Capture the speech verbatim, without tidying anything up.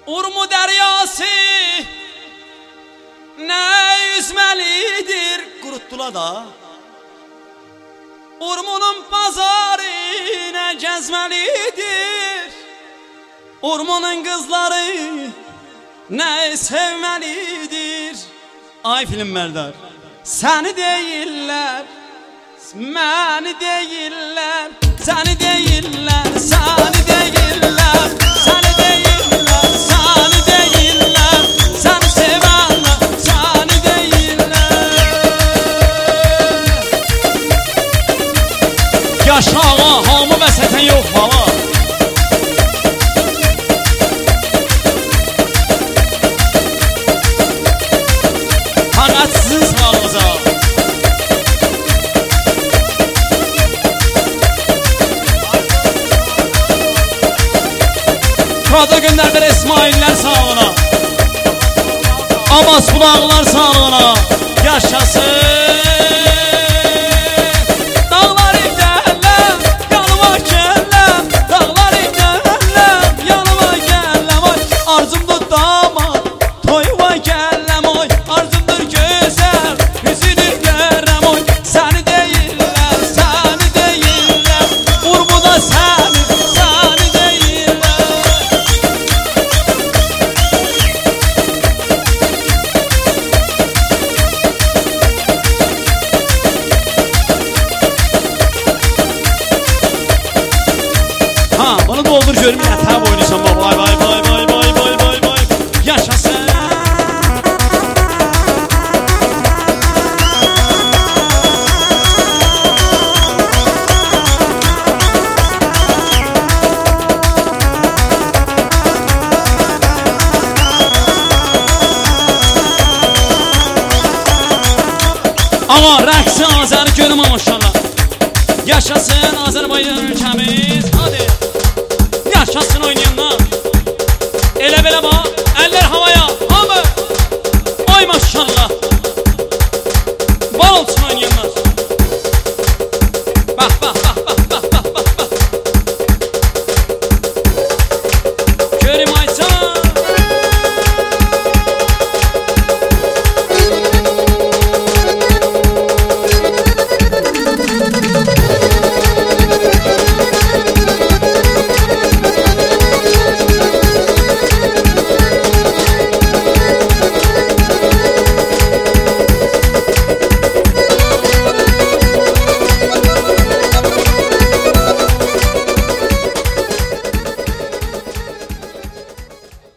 Urmu deryası ne yüzmelidir kuruttular da. Urmunun pazarı ne gezmelidir. Urmunun kızları ne sevmelidir. Ay film Merdar, seni değiller, beni değiller, seni değiller, seni değiller, seni değiller, seni değiller, seni sevenler, seni değiller. Yaşa ağa, hamı bəsətən yox baba. Fakat sizin sağlığınıza. Kado gönderdiler İsmail'ler sağlığına. Abbas kulağlar sağlığına. Yaşasın. Dağlar giderler, yanıma gelirler. Dağlar giderler, yanıma gelirler. Oy, arzumdur damat, toyuma gelirler. Oy, arzumdur güzel, yüzünü görürüm. Oy, seni değiller, seni değiller. Urmu da seni, seni değiller. Ha, bunu doldur görüm ya, tabi oynayacağım baba. Vay vay vay vay vay vay vay vay. Yaşasın. Ama rəqsi Azəri görüm maşallah. Yaşasın Azərbaycan ülkəmiz. Hadi. Yaşasın oynayanlar. Elə belə bax.